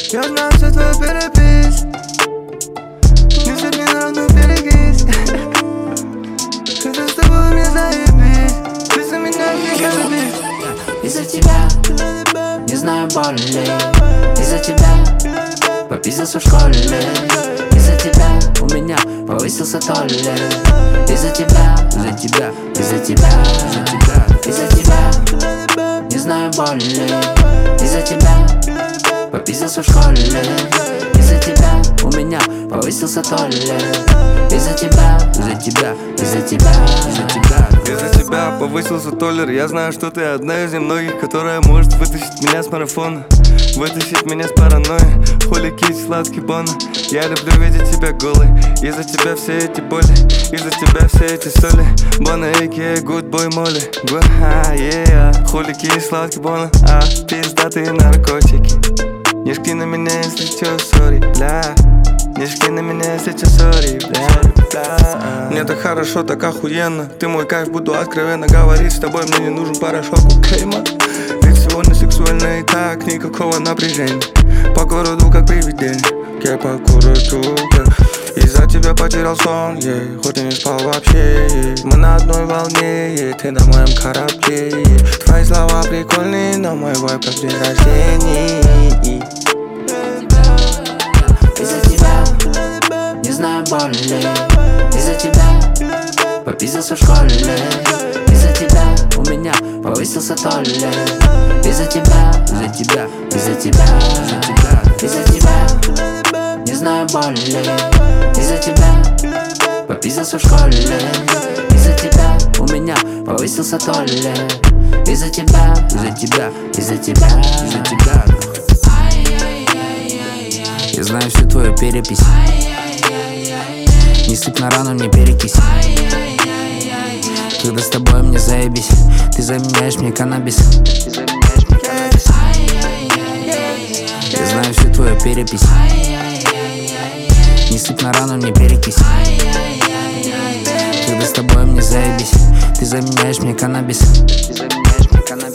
Я знаю всю твою перепись. Не садни на равную берегись. Когда с тобой мне заебись. Ты за меня не любишь. Из-за тебя не знаю боли. Из-за тебя попиздился в школе. Из-за тебя у меня повысился толлер. Из-за тебя, из-за тебя, из-за тебя, из-за тебя, из-за тебя не знаю боли. Из-за тебя попиздился в школе. Из-за тебя у меня повысился толлер. Из-за тебя, из-за тебя, из-за тебя, из-за тебя. Из-за тебя повысился толлер. Я знаю, что ты одна из немногих, которая может вытащить меня с марафона, вытащить меня с паранойи. Хули кись, сладкий бон. Я люблю видеть тебя голой. Из-за тебя все эти боли, из-за тебя все эти соли. Бона, а.к.а. гудбой моли. Хули кись, сладкий бон. Пиздатые наркотики. Не жги на меня, если чё, сори, бля. Не жги на меня, если чё, сори, бля. Мне так хорошо, так охуенно. Ты мой кайф, буду откровенно говорить с тобой. Мне не нужен порошок, окей, мат. Ведь сегодня сексуально и так, никакого напряжения. По городу как привидение, я по городу, из-за тебя потерял сон, хоть и не спал вообще, мы на одной волне, ты на моем корабле. Твои слова прикольные, но мой вайб как день рождения. Из-за тебя не знаю боли. Из-за тебя попиздился в школе. Из-за тебя у меня повысился толлер. Из-за тебя, из-за тебя, из-за тебя, из-за тебя, из-за тебя не знаю боли. Из-за тебя попиздился в школе. Из-за тебя у меня повысился толлер. Из-за тебя, из-за тебя, из-за тебя, из-за тебя. Я знаю всю твою перепись. Не сыпь на рану, мне перекись. Когда с тобой мне заебись, ты заменяешь мне каннабис. Я знаю всю твою перепись. Не сыпь на рану, мне перекись. Когда с тобой мне заебись, ты заменяешь мне каннабис.